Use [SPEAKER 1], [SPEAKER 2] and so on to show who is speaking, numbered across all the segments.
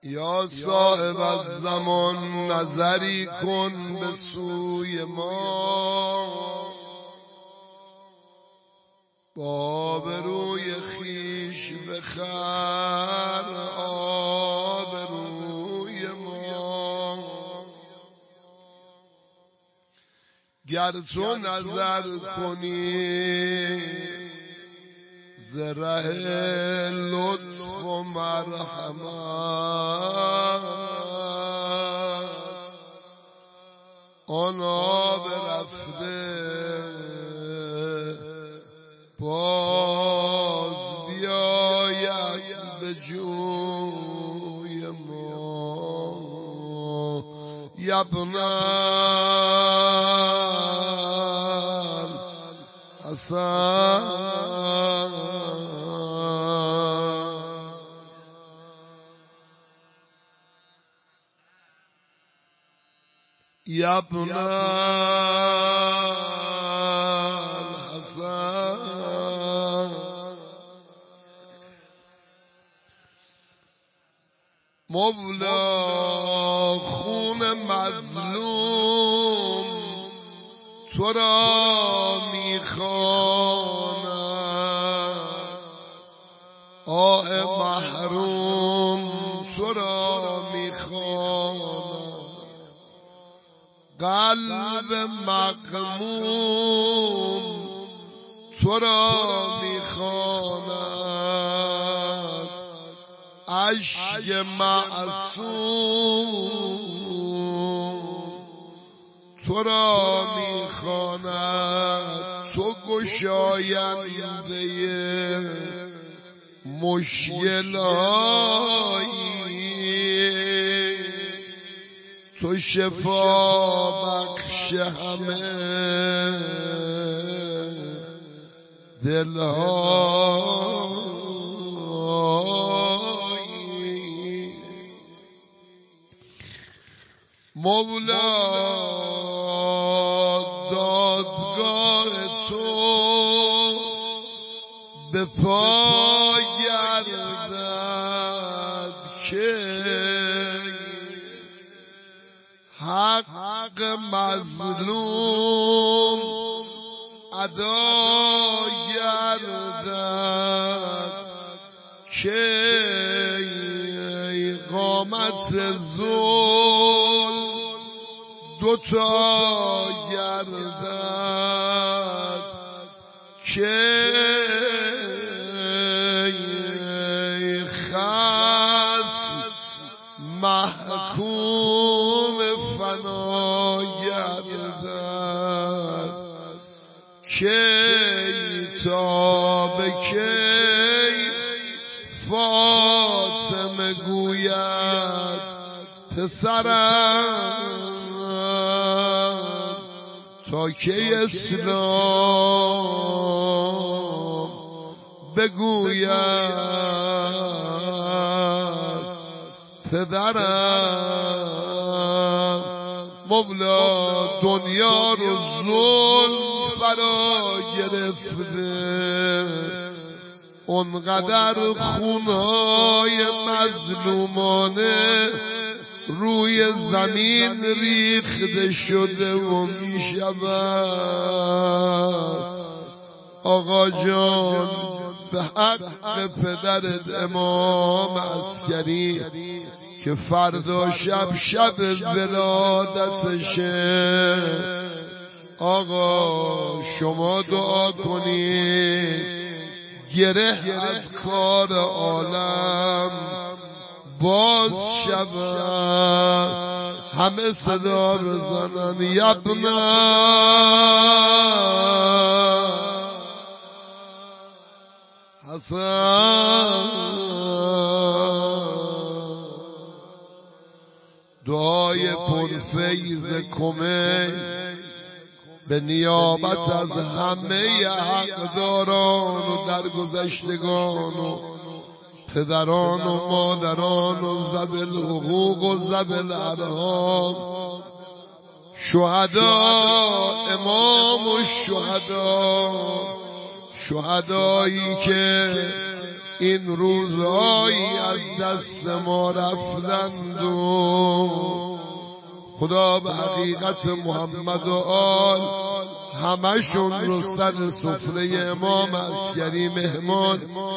[SPEAKER 1] یا صاحب الزمان نظری کن به سوی ما، با آبروی خویش بخر آبروی ما. گر تو نظر کنی ز ره لطف و مرحمت، آن آب رفته باز بیاید به جوی ما. یبن الحسن یبن الحسن، مولا خون مظلوم تو را میخواند، آه محروم تو را میخواند، قلب مغموم تو را میخواند، اشک معصوم تو را میخواند. تو گشاینده مشکل‌هایی، تو شفا بخش همه دل‌هایی. مولا دادگاه تو به پا گردد که حق مظلوم ادا گردد که قامت ظلم دوتا گردد که خصم محکوم فنا گردد که تا به کی فاطمه گوید پسرم، تا کی اسلام بگوید پدرم. مولا دنیا رو ظلم فرا گرفته، اونقدر خونهای مظلومانه روی زمین ریخته شده و می شود. آقا جان به حق پدرت امام عسکری که فردا شب ولادتشه، آقا شما دعا کنید گره از کار عالم باز شود. همه صدا بزنن یبن حسن. دعای پرفیض کمی به نیابت از همه حقداران و درگذشتگان و پدران و مادران و ذوی الحقوق و ذوی الارحام، شهدا، امام الشهدا، شهدایی که این روزهایی از دست ما رفتند و خدا به حقیقت محمد و آل همشون رو سر سفره امام عسکری مهمان،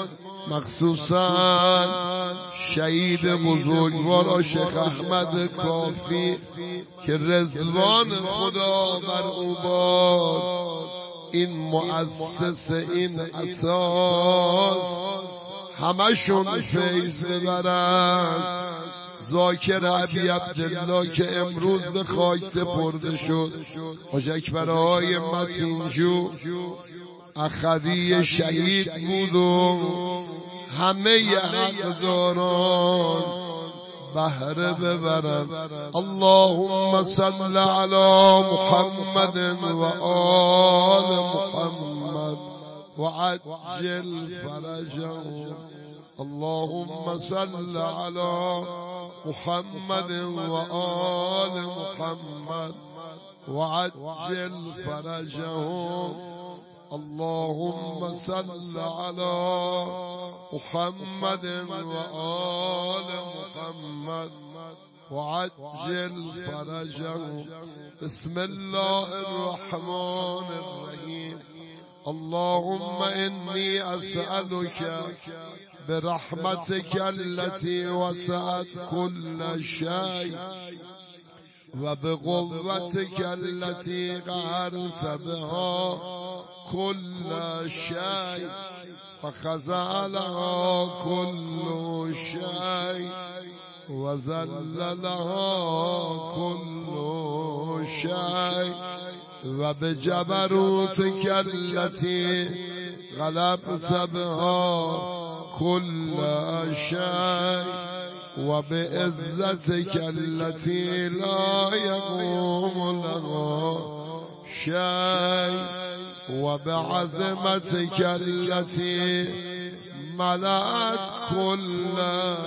[SPEAKER 1] مخصوصا شهید بزرگوار شیخ احمد کافی که رضوان خدا بر او باد، این مؤسس این اساس همشون فیض ببرن. ذاکر ابی عبدالله که امروز به خاک سپرده شد، حاج اکبرهای متینجو اخوی شهید بود و همه حقداران بهره ببرن. اللهم صل علی محمد و آل محمد و عجل فرجهم. اللهم صل على محمد وآل محمد وعجل فرجهم. اللهم صل على محمد وآل محمد وعجل فرجهم. بسم الله الرحمن الرحيم. اللهم إني أسألك برحمتك التي وسعت كل شيء وبقوتك التي قهرت بها كل شيء فخضع لها كل شيء وذل لها كل شيء وبجبروتك التي غلبت بها كل شيء وبعزتك التي لا يقوم لها شيء وبعظمتك التي ملأت كل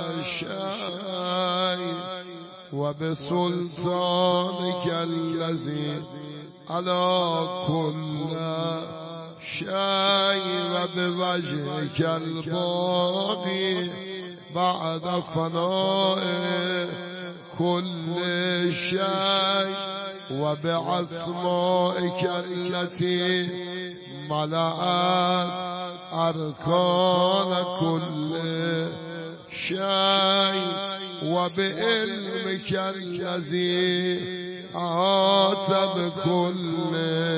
[SPEAKER 1] شيء وبسلطانك الذي على كل شيء وبوجهك الباقي بعد فناء كل شيء وبأسمائك التي ملأت أركان كل شيء وبعلمك الذي أحاط بكل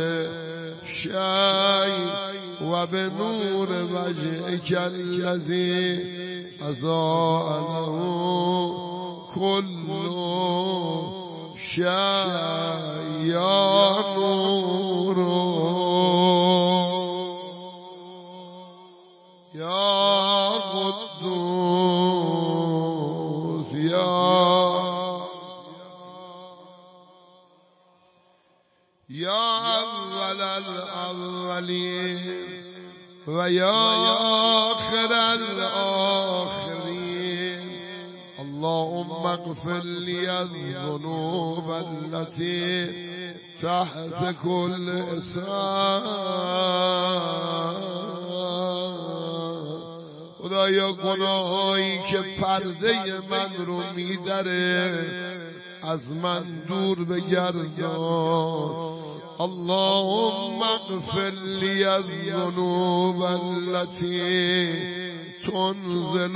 [SPEAKER 1] شيء وبنور وجهك الذي أضاء له كل شيء يا نور يا قدوس يا أول الأولين ويا آخر الآخرين. اللهم اغفر لي الذنوب التي تحت كل إسرار. خدایا گناهایی که پرده من رو میدره از من دور بگردان. اللهم اغفر لي الذنوب التي تنزل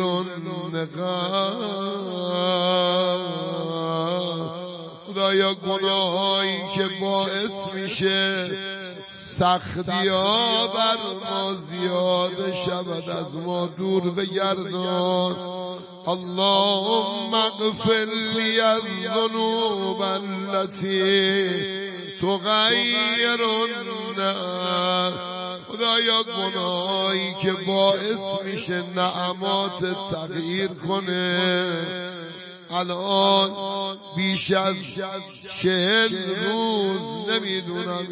[SPEAKER 1] النقام. خدایا گناهایی که باعث میشه سختی ها بر ما زیاد شود از ما دور بگردان. اللهم اغفر لي الذنوب التي تغیر النعم. خدایا گناهایی که باعث میشه نعمات تغییر کنه. الان بیش از 40 روز نمیدونم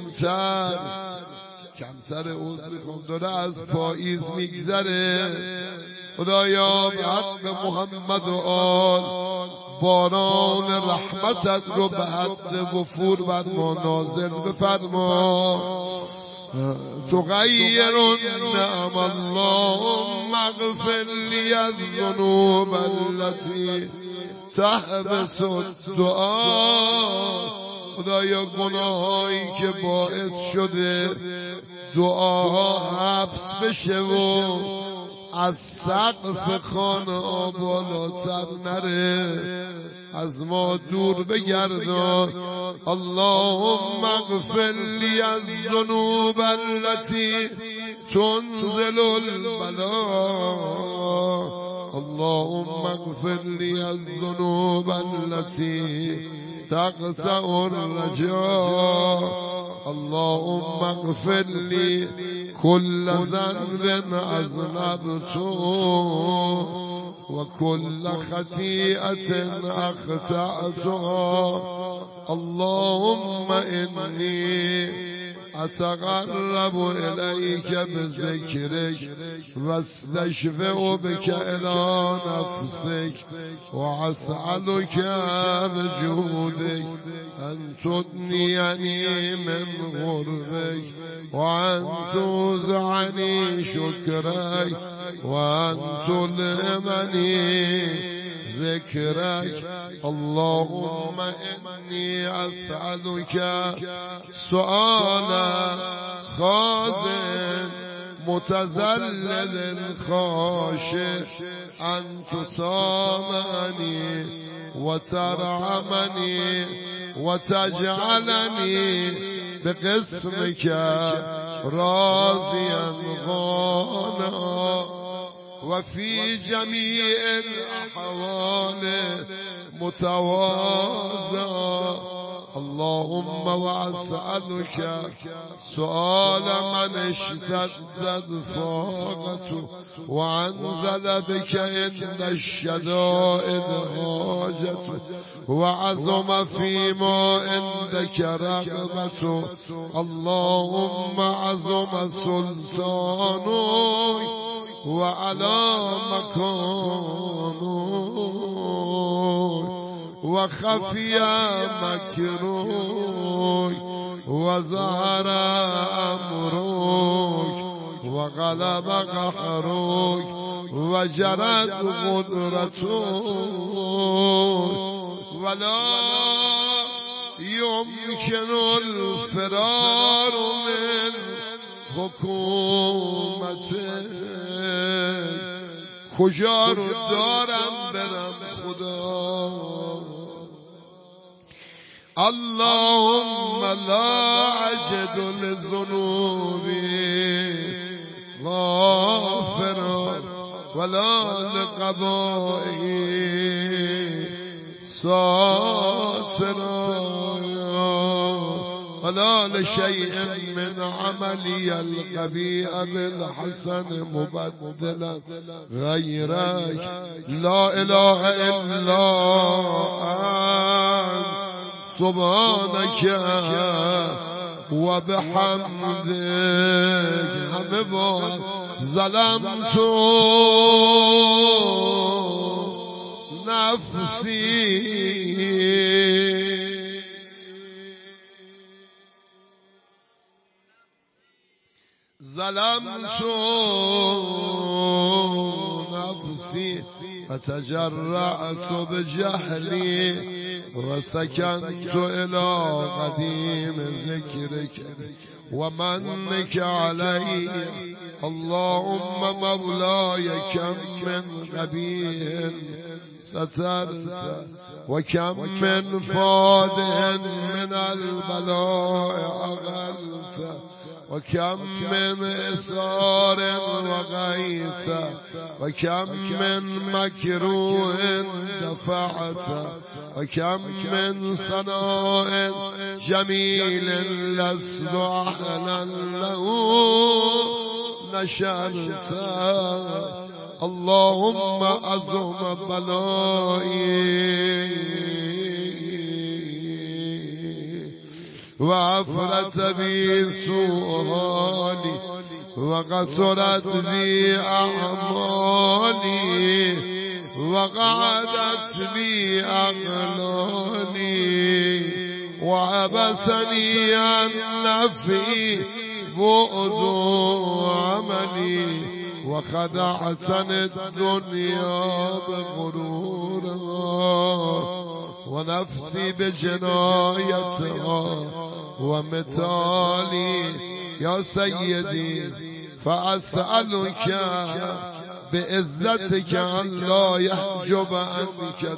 [SPEAKER 1] کمتر عوض میخوام داره از پاییز میگذره. خدایا به حق محمد و آل باران رحمتت رو به حد وفور بر ما نازل بفرما. تغير النعم اللهم اغفر لي الذنوب التي تحبس الدعاء خدایا گناهایی که باعث شده دعاها حبس بشه و از سقف خانه بالاتر نره از ما دور بگردان اللهم اغفر لی الذنوب التي تنزل البلاء اللهم اغفر لي الذنوب التي تقطع الرجاء اللهم اغفر لي كل ذنب أذنبته وكل خطيئة أخطأتها اللهم إني أتقرب إليك بذكرك واستشفع بك إلى نفسك وأسألك بجودك أن تدنيني من غربك وأن توزعني شكرك وأن تلهمني ذكرك اللهم إني أسألك سؤالا خازن متذلل خاشع أن تسامعني وترحمني وتجعلني بقسمك راضيا غانا وفي جميع الأحوال متواضعا اللهم وأسألك سؤال من اشتدت فاقته وأنزل بك عند الشدائد حاجته وعظم فيما عندك رغبته اللهم عظم سلطانك وعلى مكانك وخفي مكروك وظهر أمرك وغلب قهرك وجرت قدرتك ولا يمكن الفرار من حکومتك کجا رو دارم برم خدا اللهم لا أجد لذنوبي غافرا ولا لقبائي ساترا ولا لشيء من عملي القبيح بالحسن مبدلا غيرك لا إله إلا أنت سبحانك وبحمدك همه بار ظلمت نفسي ظلمت نفسي فتجرأت بجهلي وسكنت إلى قديم ذكرك ومنك علي اللهم مولاي كم من قبيح سترت وكم من فادح من البلاء أغلت وكم من إثار وغيت وكم من مكروه دفعت وكم من صناء جميل لست أهلا له نشرت اللهم أعظم بلائي وعفرت بي سؤالي وقصرت بي أعمالي وقعدت بي أغلالي وعبسني عن نفي بعد عملي وخدعتني الدنيا بغرورها ونفسي بجنايتها ومثالي يا سيدي فأسألك بعزتك أن لا يحجب عنك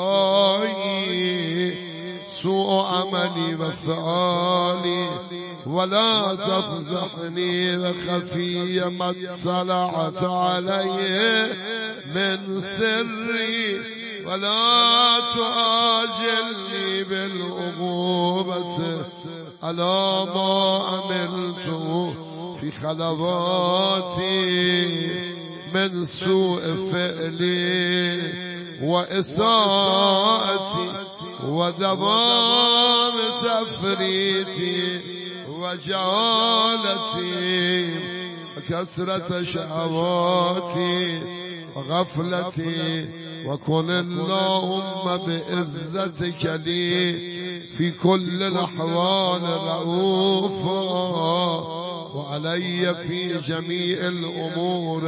[SPEAKER 1] دعائي سوء عملي وفعالي ولا تفضحني وخفي ما اطلعت عليه من سري ولا تعاجلني بالعقوبة على ما عملت في خلواتي من سوء فعلي وإساءتي ودوام تفريطي وجهالتي وكثرة شهواتي وغفلتي وكن اللهم بعزتك لي في كل الأحوال رؤوفا وعلي في جميع الأمور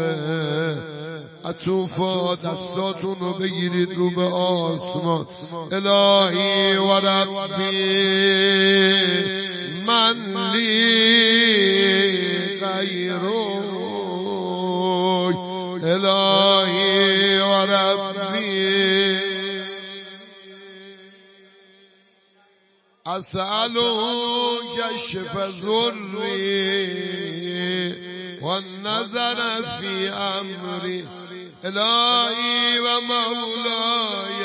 [SPEAKER 1] أتوفا دستاتون بگیرید رو به آسمان الهی و ربی من لی غیرک الهی و ربی أسألك كشف ضري والنظر في أمري إلهي ومولاي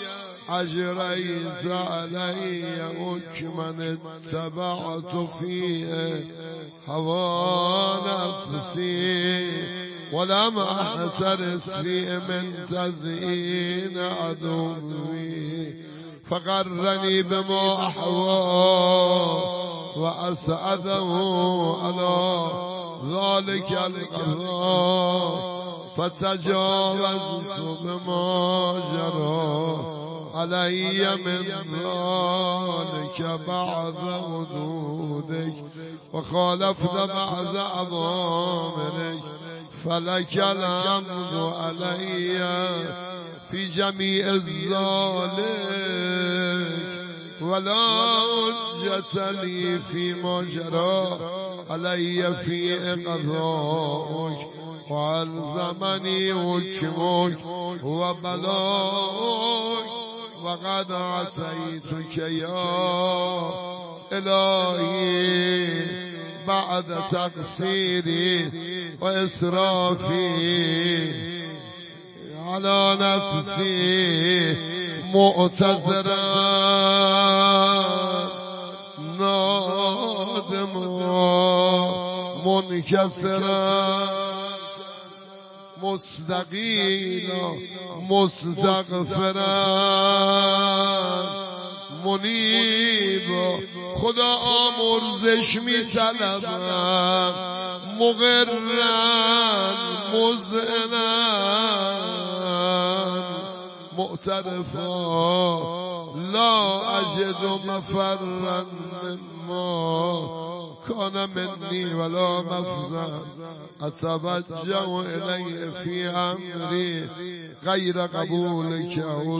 [SPEAKER 1] أجريت علي حكما اتبعت فيه هوى نفسي ولم أحترس فيه من تزيين عدوي فقرني بما أحوى وأسعده على ذلك القضاء فتجاوزت بما جرى علي من ذلك بعض حدودك وخالفت بعض أوامرك فلك الحمد علي في جميع الذلك ولا حجة لي فيما جرى علي في قضاءك وألزمني حكمك وبلاغك وقد أتيتك يا إلهي بعد تقصيري وإسرافي على نفسي معتذرا نادما منكسرا مستقيلا مستغفرا منیبا خدا آمرزش می طلبم مغرن مزعنن معترفا لا أجد مفرا مما كان مني ولا مفزا أتوجه إليه في أمري غير قبولك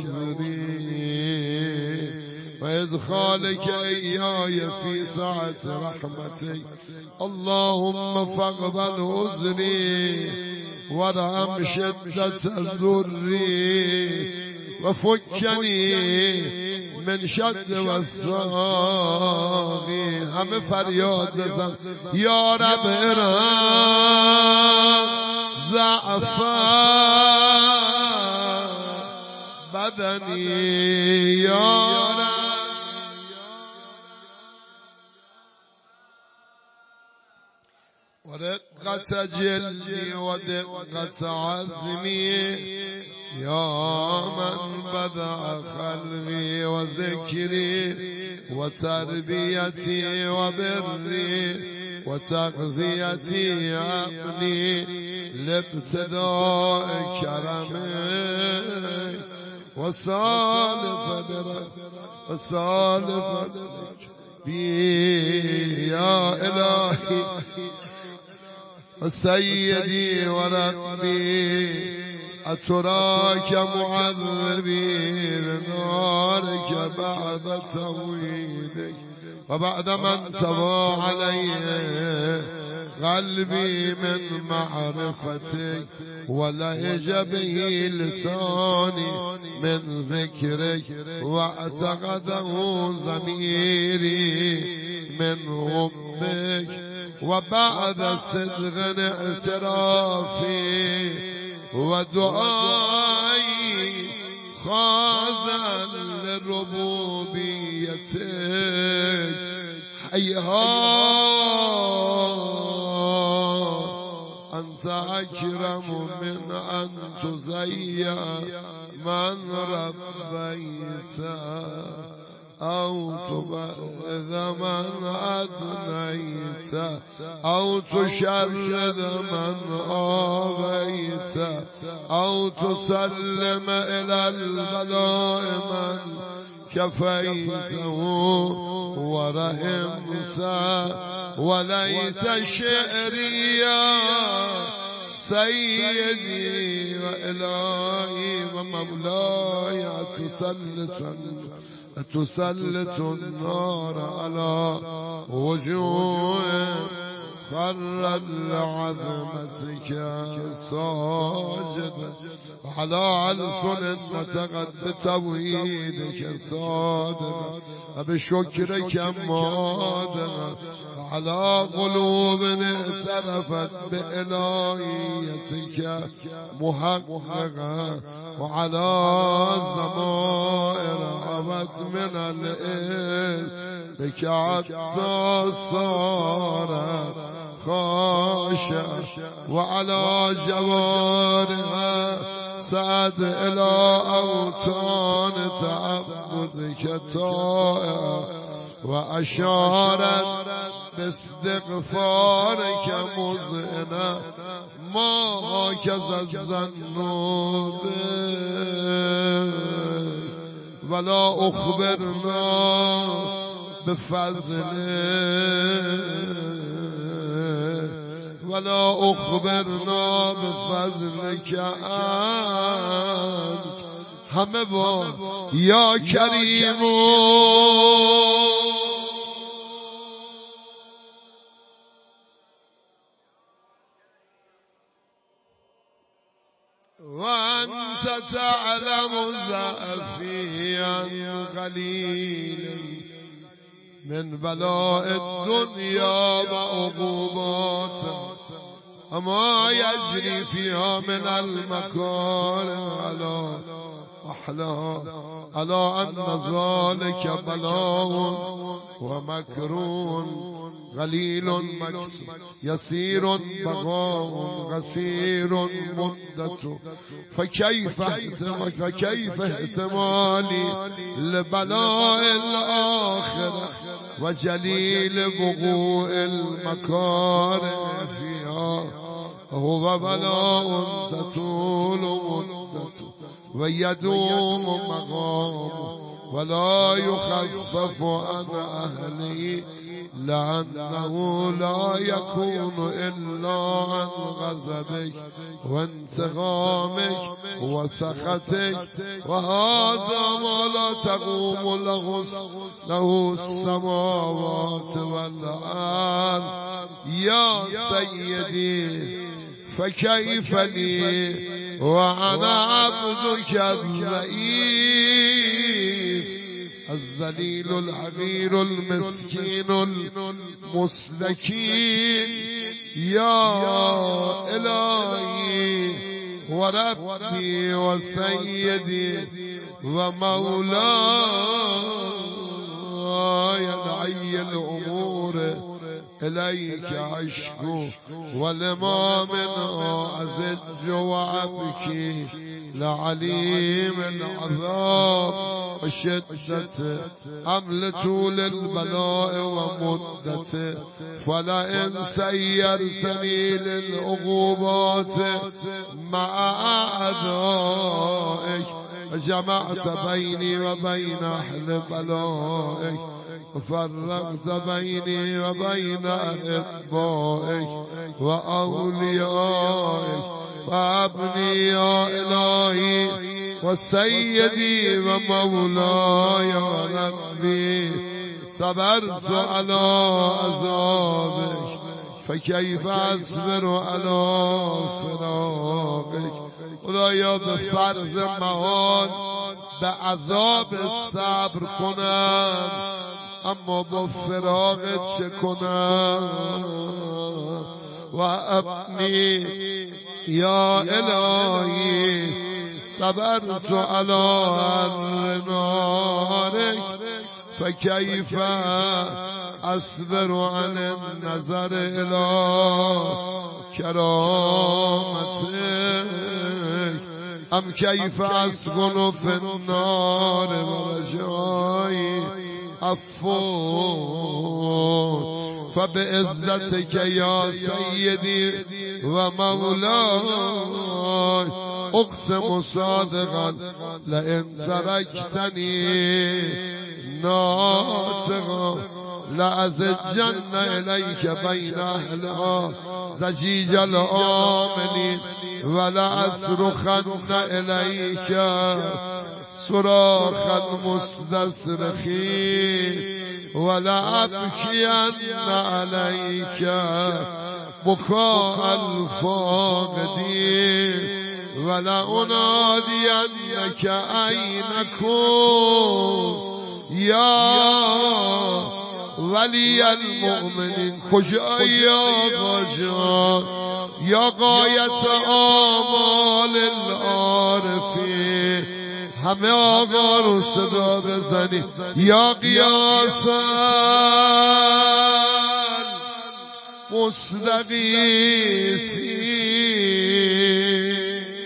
[SPEAKER 1] عذري وإدخالك إياي في سعة رحمتك اللهم فاقبل عذري وارحم شدة ذري وفكني من شد والثاغي همه فریاد بزن یا رب ارحم ضعفا بدنی یا رب ورقة جلدي ودقة عزمي يا من بدأ خلقي وذكري وتربيتي وبري وتغذيتي عقلي لابتداء كرمك وصالف درك وصالف درك بي يا إلهي سيدي وربي أتراك معذبي بنارك بعد توحيدك وبعد ما انتبه علي قلبي من معرفتك ولهج به لساني من ذكرك واعتقده ضميري من حبك وبعد صدق اعترافي ودعائي خاضعا لربوبيتك أنت أكرم من أن تزيع من ربيت أو تبعد من أدنيت أو تشرد من آويت أو تسلم إلى البلاء من كفيته ورحمت وليس شعري يا سيدي وإلهي ومولاي تسلط النار على وجوه خر لعظمتك ساجدا على ألسن نطقت بتوحيدك صادقا بشكرك مادقا على قلوب اعترفت بإلهيتك محققا وعلى الضمائر عبت من الإل بك حتى صارت خاشعة وعلى جوارها سعد إلى أوطان تعبدك طائعة وأشارت باستغفارك مذعنة ما هكذا الذنوب ولا أخبرنا ولا أخبرنا بفضلك أنت همه يا كريم وأنت تعلم ضعفي قليلا من بلاء الدنيا وعقوبات وما يجري فيها من المكارم على أن ذلك بلاء ومكرون قليل مكسور يسير بقاء غسير مدة فكيف احتمالي لبلاء الآخرة وجليل وقوع المكارم فيها هو بلاء تطول مدته ويدوم مقامه ولا يخفف عن أهله لأنه لا يكون إلا عن غضبك وانتقامك وسخطك وهذا ما لا تقوم له السماوات والأرض يا سيدي فكيف لي وأنا عبدك الضعيف الذليل الحقير المسكين المستكين يا إلهي وربي وسيدي ومولاي دعي الأمور إليك عشق ولما منه أزج وأبكي لعليم العذاب وشدة حملته للبلاء ومدته فلئن سيرتني للعقوبات مع أعدائك جمعت بيني وبين أهل بلائك وفرقت بيني وبين أحبائك وأوليائك وابني يا إلهي وسيدي ومولاي وربي صبرت على عذابك فكيف أصبر على فراقك. خدایا به فرض مهان به عذاب صبر کنم، اما با فراقت چه کنم؟ و ابنی یا الهی صبرت على نارك فكيف أصبر عن النظر إلى كرامتك أم كيف أسكن في النار ورجائي عفو فبعزتك يا سيدي ومولاي اقسم صادقا لئن تركتني ناطقا لأزجن إليك بين أهلها زجيج الآمنين ولأصرخن إليك صراخ المستصرخين ولأبكين عليك بكاء الفاقدين ولأنادينك أين كنت يا ولي المؤمنين کجایی آقا جان یا غایت آمال العارفین همه آقا رو صدا بزنی یا قیاسا مستقیسی.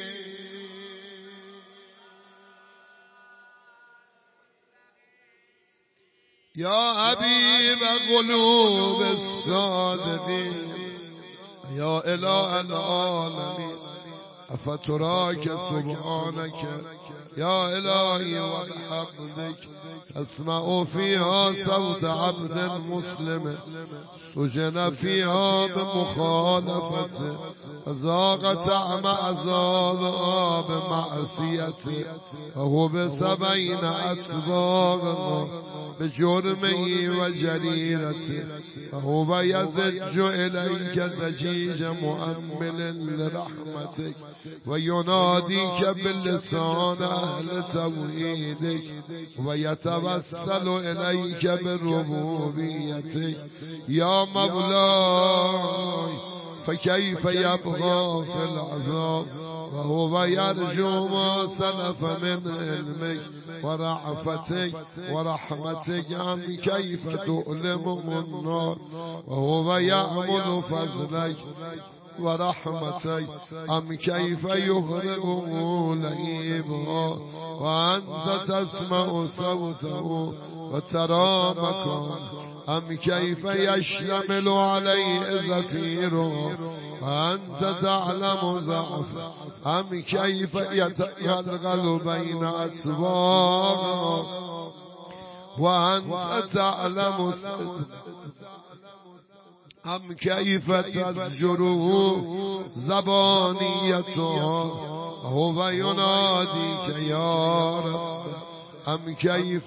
[SPEAKER 1] یا حبیب قلوب الصادقین یا اله العالمین افتراک سبحانک یا الهی و بحمدک اسمع فيها صوت عبد مسلم سجن فيها بمخالفته ذاق طعم عذاب بمعصيته وهو ب70 أطباق بجرمه وجريرته وهو يزج إليك زجيج مؤمل لرحمتك ويناديك باللسان أهل توحيدك ويتوسل إليك بربوبيتك يا مولاي فكيف يبغى في العذاب وهو يرجو ما سلف من علمك ورعفتك ورحمتك أم كيف تؤلمه النار وهو يعمل فضلك ورحمتك أم كيف يغرقه لهيبها وأنت تسمع صوته وترى مكانه أم كيف يشتمل عليه زفيره وأنت تعلم ضعفه أم كيف يتغلغل بين أطباقه وأنت تعلم أم كيف تزجره زبانيتها هو يناديك يا رب أم كيف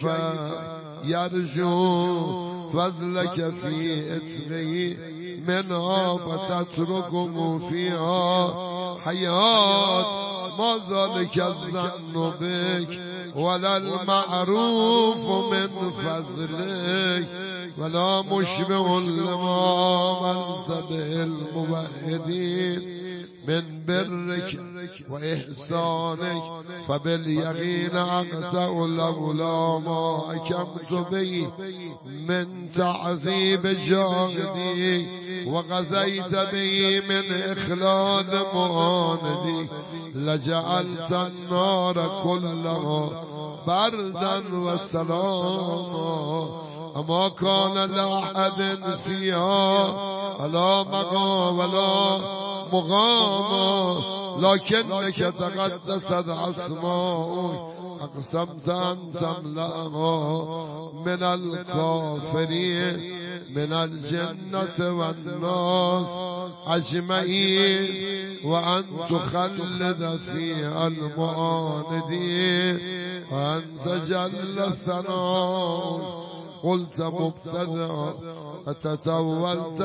[SPEAKER 1] يرجو فضلك في إتقه منها فتتركه فيها حياة ما ذلك الظن بك ولا المعروف من فضلك ولا مشبه لما منت به الموحدين من برك وإحسانك فباليقين أقطع لولا ما أكمت به من تعذيب جاهدي وغزيت به من إخلاد معاندي لجعلت النار كلها بردا وسلاما أما كان لأحد فيها ولا مقام ولا مقام لكنك تقدست أسماؤك اقسمت ان تملأها من الكافرين من الجنة والناس اجمعين وان تخلد فيها المعاندين وانت جل الثناء قلت مبتدأ فتتولت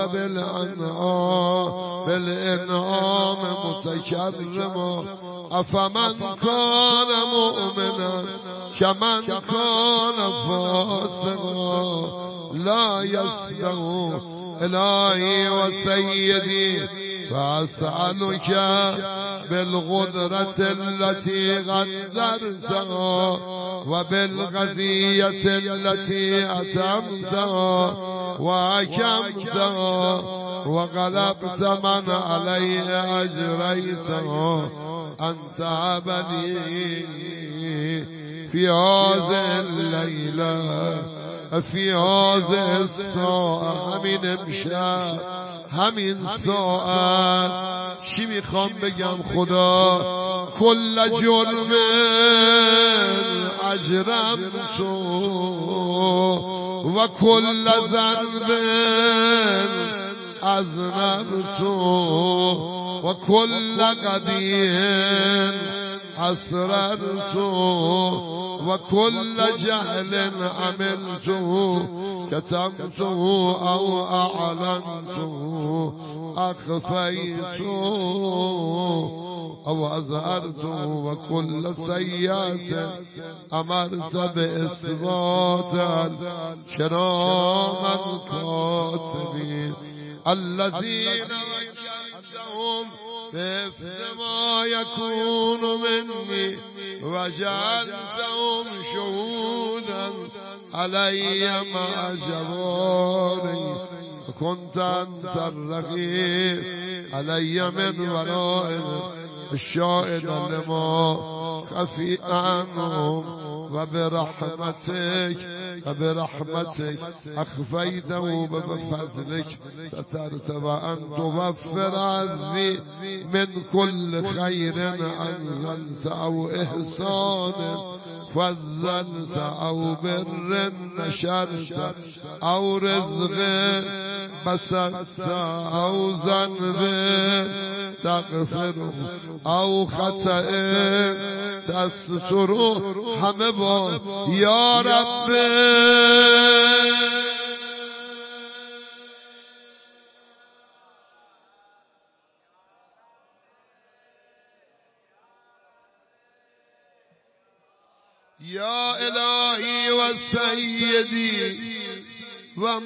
[SPEAKER 1] بالانعام متكرما افمن كان مؤمنا كمن كان فاسقا لا يستوي الهي وسيدي فاسألك بالقدرة التي قدرتها وبالغزية التي أتمتها وأكمتها وغلبت من عليه أجريتها أن تعبني في هذه الليلة في هذه الساعة همین امشب همین ساعت چی میخوام بگم خدا کل جرم اجرمت و کل ذنب اذنبت و کل قدیه اسررت و کل جهل عملت كتمت او اعلنت اخفيت او اظهرت وكل سيئة امرت باثبات الكرام الكاتبين الذين وكلتهم بحفظ ما يكون مني وجعلتهم شهودا علي مع جواري وكنت أنت الرقيب علي من ورائهم الشاهد لما خفي عنهم وبرحمتك أخفيته بفضلك سترت وأن توفر عزي من كل خير أنزلت أو إحسان فضلت أو بر نشرت أو رزق بسطت أو ذنب تغفر أو خطأ تستر همه با یا رب یا الهی و سیدی و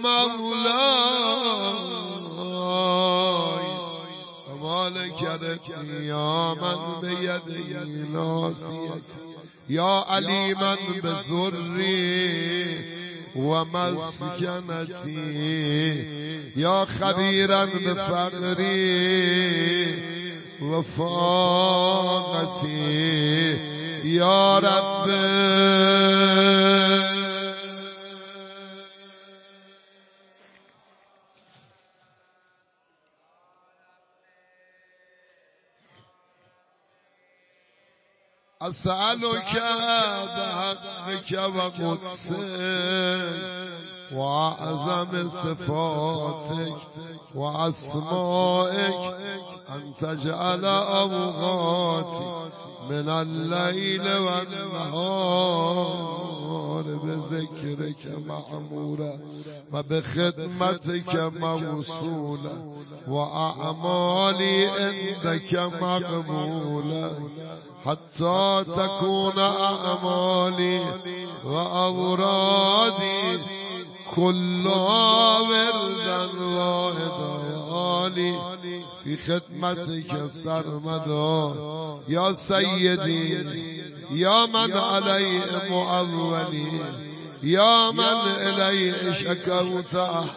[SPEAKER 1] مولاي ومالك ربي يا من بيده ناصيتي يا عليما بذري ومسكنتي يا خبيرا بفقري وفاقتي يا رب أسألك بحقك وقدسك وأعظم صفاتك وأسمائك أن تجعل أوقاتي من الليل والنهار بذكرك معمورا وبخدمتك موصولا وأعمالي عندك مقبولا حتى تكون أعمالي وأورادي كلها وردا واحدا وآلي في خدمتك سرمدا يا سيدي يا من عليه مؤولي يا من إليه شكوت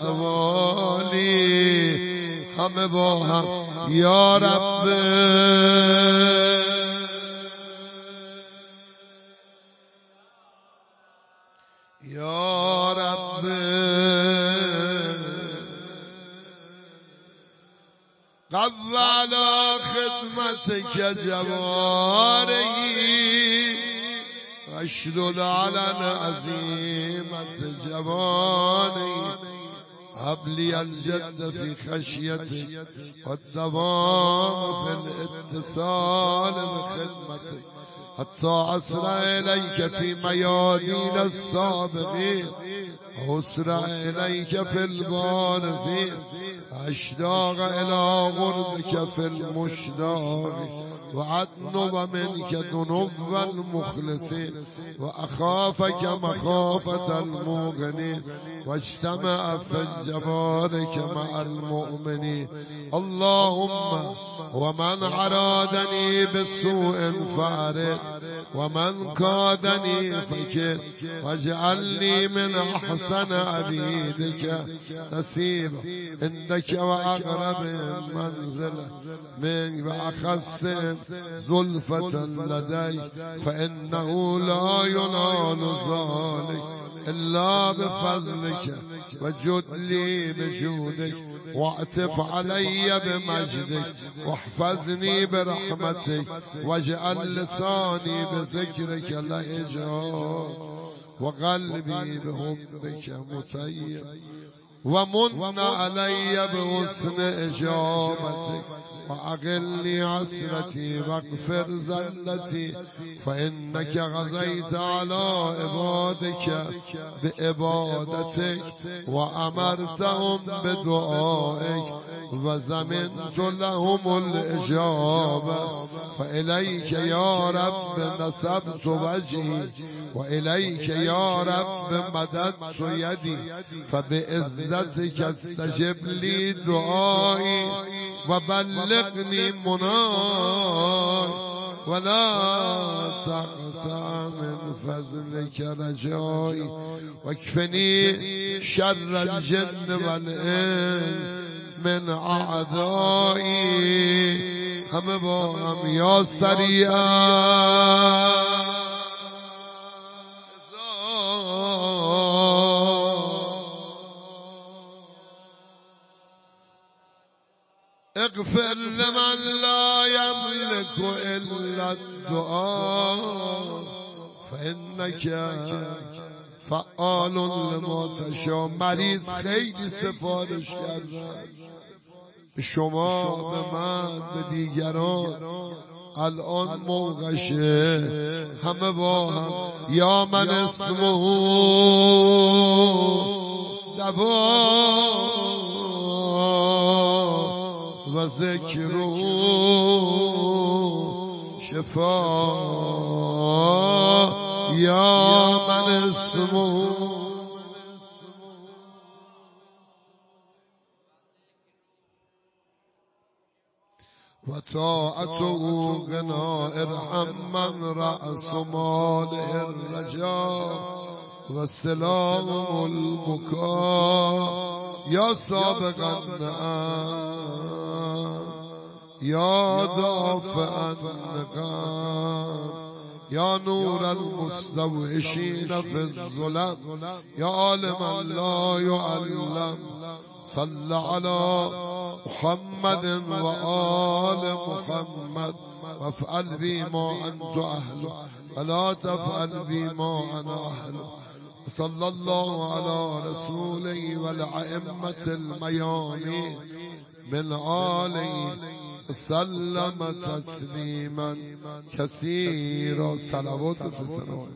[SPEAKER 1] أحوالي هم باها يا رب يا رب قو على خدمتك جواري واشدد على العزيمة جواني هب لي الجد في خشيتك والدوام في الاتصال بخدمتك حتى أسرع إليك في ميادين السابقين أسرع إليك في البارزين أشتاق إلى غربك في المشتاق وأطلب منك ذنوب المخلصين وأخافك مخافة المغنين واجتمع في جبارك مع المؤمنين اللهم ومن أرادني بسوء فأرد ومن كادني فكر واجعلني من أحسن عبيدك نسيبا عندك وأقرب منزلة منك وأخص زلفة لديك فإنه لا ينال ذلك إلا بفضلك وجد لي بجودك واعطف علي بمجدك واحفظني برحمتك واجعل لساني بذكرك لهجا وقلبي بحبك متيم ومن علي بحسن إجابتك وأغلني عسرتي واغفر زلتي فإنك غزيت على عبادك بإبادتك وأمرتهم بدعائك وزمنت لهم الإجابة فإليك يا رب نسبت وجهي وإليك يا رب مددت يدي فبإذنتك استجب لي دعائي وبلغني مناي ولا تقطع من فضلك رجائي واكفني شر الجن والإنس من أعدائي هم با هم يا سريعا اغفر لمن لا يملك إلا الدعاء فإنك فعال لما تشاء مریض خیلی سفارش کردن شما به من به دیگران الان موقعشه همه با هم یا من اسمه دوا و ذکره شفا یا من اسمه و طاعته غنا ارحم من رأس ماله الرجاء و سلام البكاء یا سابق النعم یا دافع النقام یا نور المستوحشین فی الظلم یا عالما لا يعلم صل على محمد وآل محمد وافعل بي ما أنت أهله ولا تفعل بي ما أنا أهله صلى الله على رسوله والأئمة الميامين من آله سلم تسليما كثيرا صلوات في السماوات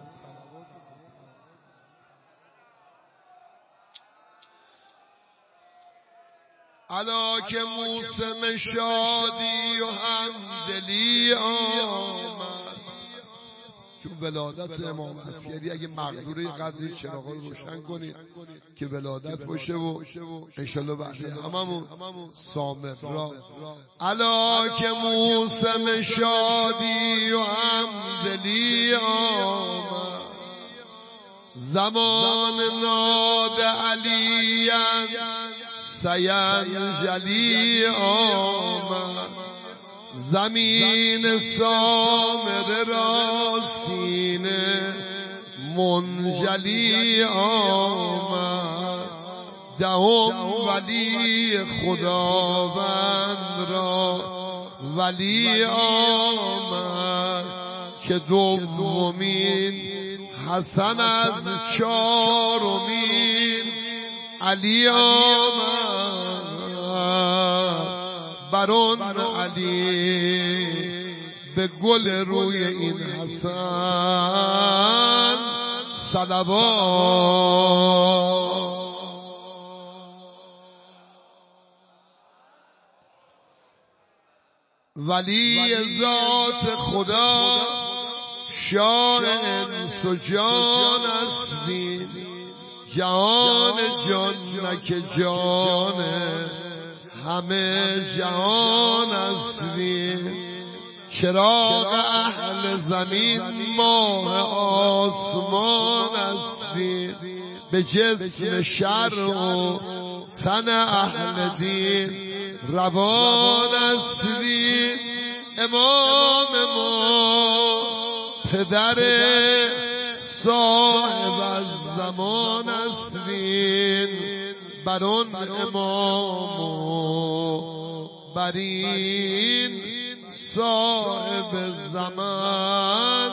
[SPEAKER 1] علا که موسم شادی و همدلی آمد چون ولادت امام عسکری اگه مقدوری قدری چراغا رو روشن کنید که ولادت باشه و انشالله بعدی هممون سامر را علا که موسم شادی و همدلی آمد زمان ناد علیان سینجلی آمد زمین سامر را سینه منجلی آمد دهم ولی خداوند را ولی آمد که دومین، حسن از چهارمین، علی آمد برون علی به گل روی این حسن صلوات. ولی ذات خدا شاه انس و جان است وین، جهان جانک جان همه جهان است وین. چراغ اهل زمین ماه آسمان است وین، به جسم شرع و تن اهل دین روان است وین. امام ما پدر صاحب از زمان است وین، برون امام و برین صاحب زمان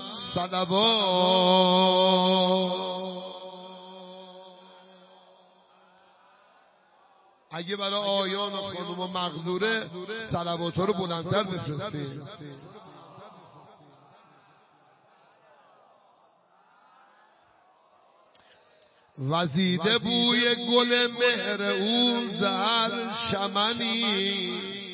[SPEAKER 1] صلوات. اگه برای آیان و خانم و مقدوره صلوات ها رو بلندتر بفرستید. وزیده بوی گل مهر او زهر چمنی،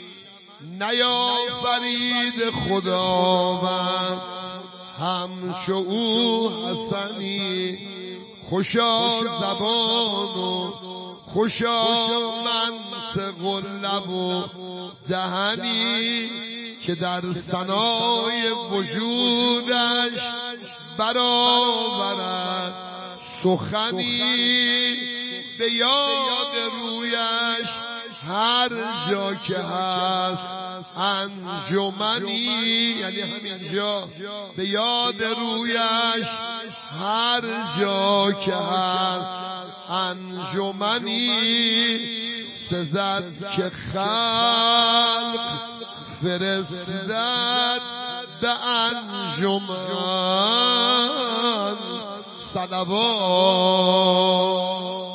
[SPEAKER 1] نیافرید خداوند همچو او حسنی. خوشا زبان و خوشا منطق و لب و دهنی، که در ثنای وجودش برآورد سخنی. به یاد رویش هر جا که هست انجمنی، یعنی همینجا به یاد رویش هر جا که هست انجمنی. سزد که خلق فرستد به انجمن صلوات.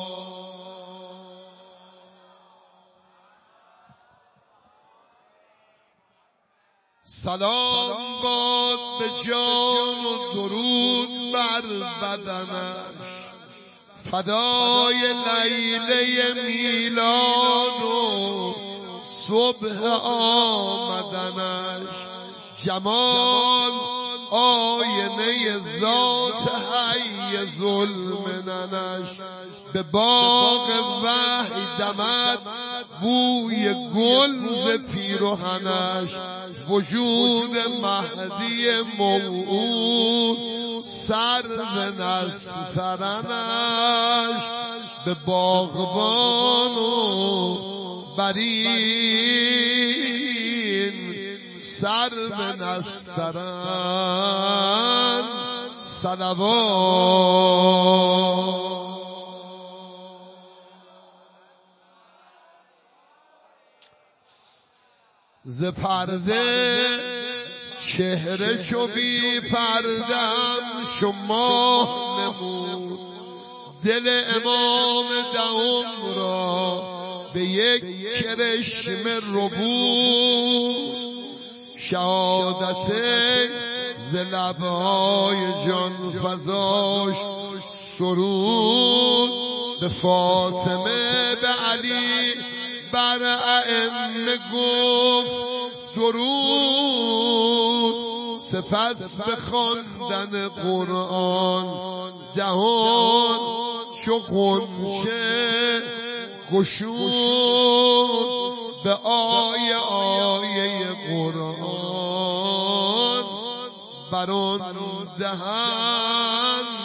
[SPEAKER 1] سلام باد به جان و درود بر بدنش، فدای لیله میلاد و صبح آمدنش. جمال آینه ذات حی ذوالمننش، به باغ وحی دمد بوی گل ز پیرهنش. وجود مهدی موعود سرو نسترنش، به باغبان و برین سرو نسترن صلوات. ز پرده چهره چو بی پردم چو ماه نمود، دل امام دهم را به یک کرشمه ربود. شهادت ز لبهای جان فزاش سرود، به فاطمه به علی بر ائمه گفت درود. سپس به خواندن قرآن دهان چو غنچه گشود، به آیه قرآن برون دهن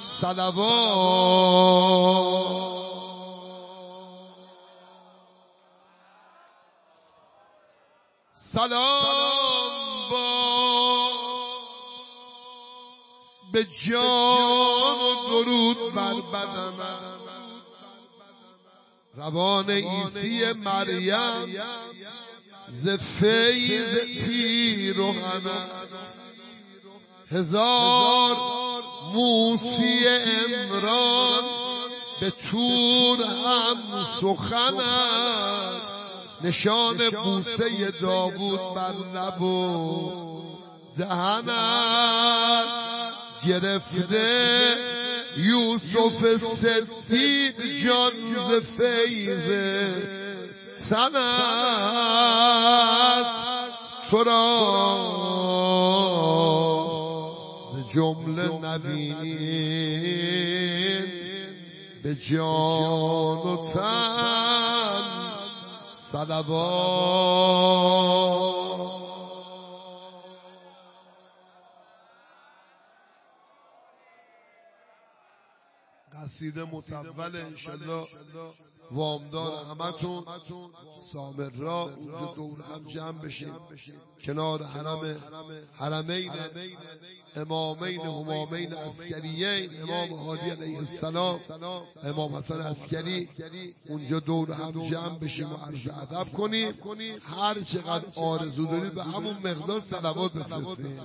[SPEAKER 1] صلوات. سلام به جان و درود بر بدنم، روان عیسی مریم ز فیض پیرهنم. 1000 موسی عمران به طور هم سخنند، نشان بوسه داوود بر لب و دهنند، گرفته یوسف صدیق جان ز فیض سند، تو را ز جمله نبیین به جان و تن صلوات. قصیده متول انشالله وامدار همتون. سامرا اونجا دور هم جمع بشیم کنار حرمین امامین همامین عسکریین، امام هادی علیه السلام، امام حسن عسکری، اونجا دور هم جمع بشیم و عرض ادب کنیم. هر چقدر آرزو دارید به همون مقدار صلوات بفرستید.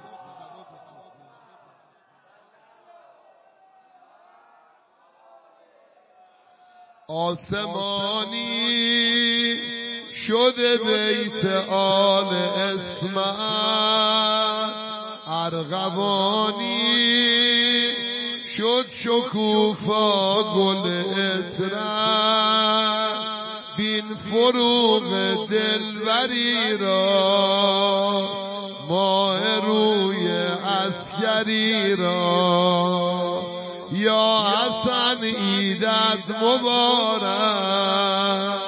[SPEAKER 1] آسمانی شده بیت آل اسمت، ارغوانی شد شکوفا گل عطرت، بین فروغ دلبری را ماه روی عسکری را، یا حسن عیدت مبارک.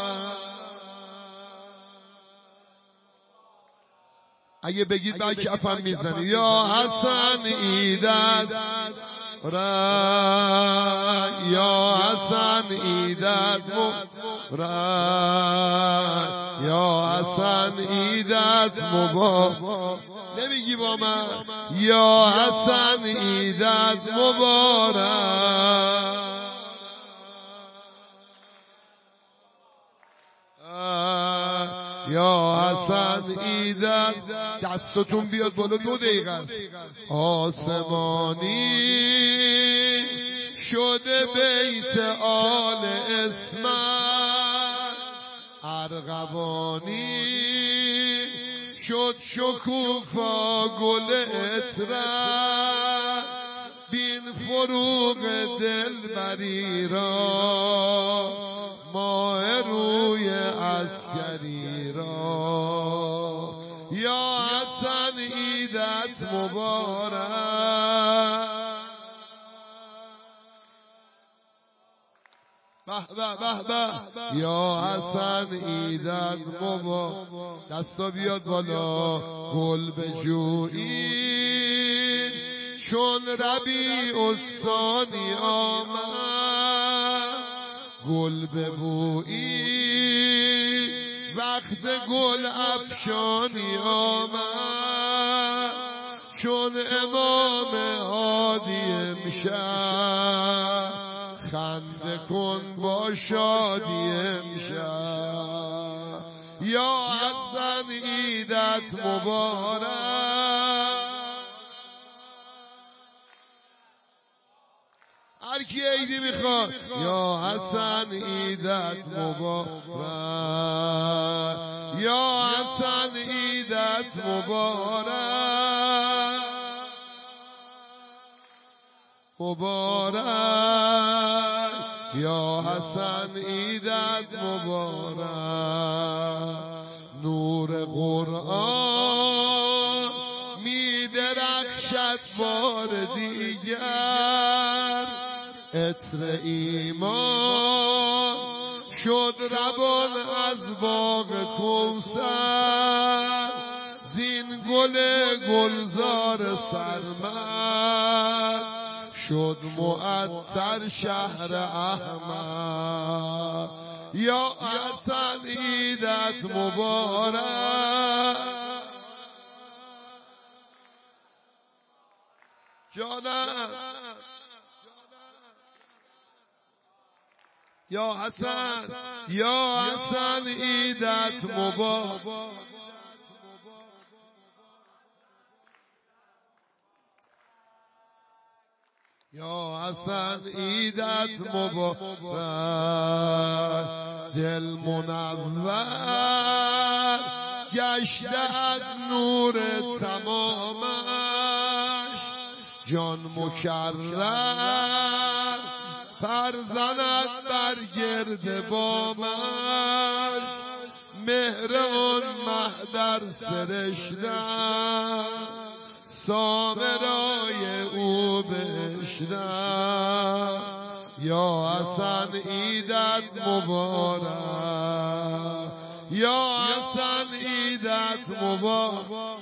[SPEAKER 1] اگه بگید با کفم میزنی یا حسن عیدت مبارک، یا حسن عیدت مبارک، یا حسن عیدت مبارک. نمیگی با من یا حسن عیدت مبارک، یا حسن عیدت. دستتون بیاد بالا، 2 دقیقه است. آسمانی شده بیت آل اسمت، ارغوانی شد شکوفا گل عطرت، بین فروغ دلبری را ماه روی عسکری را، یا حسن عیدت مبارک. به به به به، یا حسن عیدت مبارک. دستا بیاد بالا. گل بجویی چون ربیع الثانی آمد، گل ببویی وقت گل افشانی آمد، چون امام هادی امشب خنده کن با شادی امشب، یا حسن عیدت مبارک. هر کی عیدی میخواد یا حسن عیدت مبارک، یا حسن عیدت مبارک مبارک، یا حسن عیدت مبارک. نور قرآن می درخشد بار دیگر، عطر ایمان شد روان از باغ کوثر، زین گل گلزار سرمد شد معطر شهر احمد، یا حسن عیدت مبارک. جانم یا حسن عیدت مبارک. حسن عیدت مبارک، دل منور گشته از نور تمامش، جان مکرر فرزند بر گرد بامش، مهر آن مه در سرشتم سامرای او بشنم. یا حسن عیدت مبارک، یا حسن عیدت مبارک،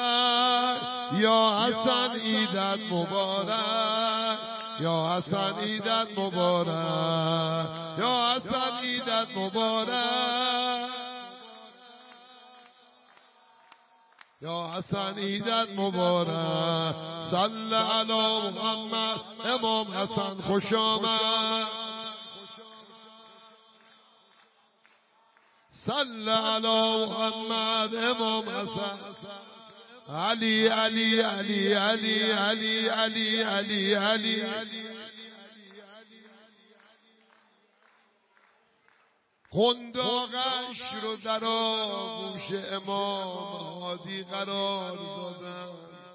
[SPEAKER 1] یا حسن عیدت مبارک، یا حسن عیدت مبارک، یا حسن عیدت مبارک، یا حسن عیدت مبارک. صل علی محمد. امام حسن خوش آمد. صل علی محمد. امام حسن. علی علی علی علی علی علی علی علی قنداقش رو در آغوش امام هادی قرار دادن،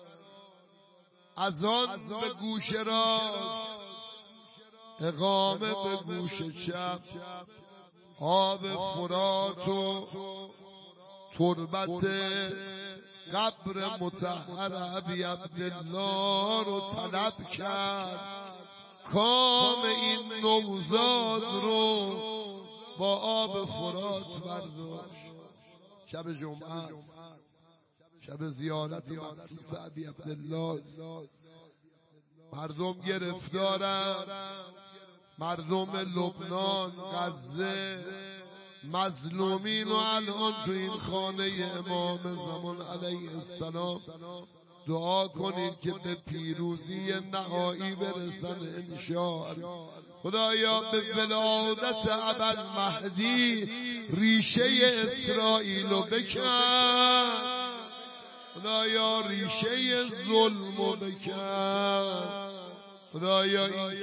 [SPEAKER 1] اذان به گوش راست، اقامه به گوش چپ، آب فرات و تربت قبر مطهر ابی عبدالله رو طلب کرد. کام این نوزاد رو با آب فرات برداشت. شب جمعه، شب زیارت مخصوص ابی عبدالله. مردم گرفتارن، مردم لبنان، غزه، مظلومین و الان تو این خانه امام زمان علیه السلام دعا کنید که به پیروزی نهایی برسن انشاءالله. خدایا به ولادت ابوالمهدی ریشه اسرائیل رو بکن، خدایا ریشه ظلم رو بکن. خدایا این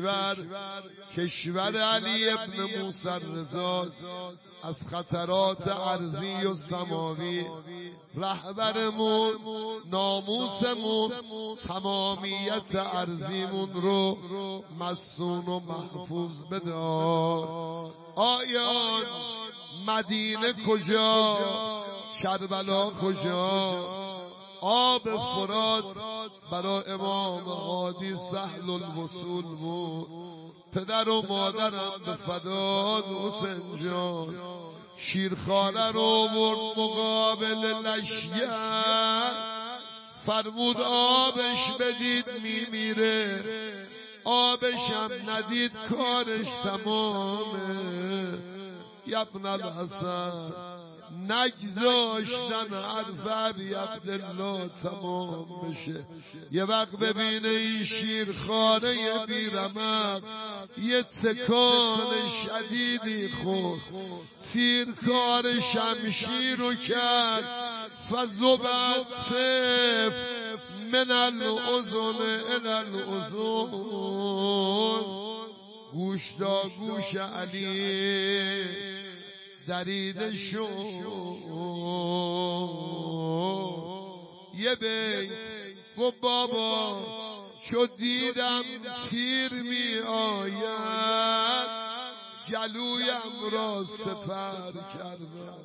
[SPEAKER 1] کشور علی ابن موسی رضا از خطرات ارضی و سماوی، رهبرمون، ناموسمون، تمامیت ارضیمون رو مصون و محفوظ بدار. آیان مدینه کجا، کربلا کجا، آب فرات برای امام هادی سهل الوصول بود. پدر و مادرم به فداد حسین جان شیرخواره رو برد مقابل لشگر، فرمود آبش بدید میمیره، آبش هم ندید کارش تمامه. یبن الحسن نگذاشتن حرف ابی عبدالله تمام بشه. یه وقت ببینه این شیرخواره بیرمق یه تکان شدیدی خورد، تیرکار شمشیر رو کرد، فزبت سیف من الاذن الی الاذن، گوش تا گوش علی دریده شد. یه بیت گفت بابا چو دیدم تیر می آید، گلویم را سپر کردم.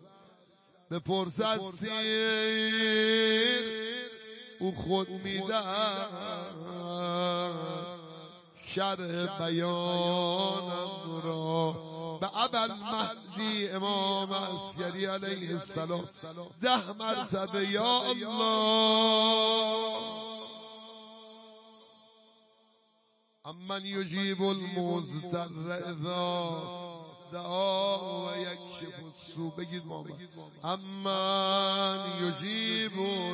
[SPEAKER 1] بپرسد سیر او خود میدم، شرح بیانم را به ابوالمهدی امام عسکری علیه السلام 10 مرتبه یا الله. امن یجیب المضطر اذا دعا و یکشف السوء. بگید محمد. امن یجیب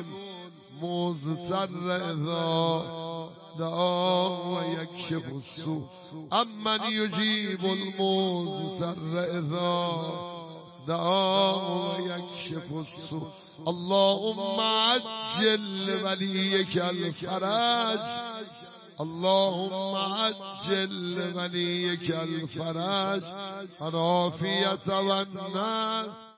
[SPEAKER 1] المضطر اذا دعا و یکشف السوء. امن یجیب المضطر اذا دعا و یکشف السوء. اللهم عجل ولیک الفرج اللهم عجل وليك الفرج والعافية والناس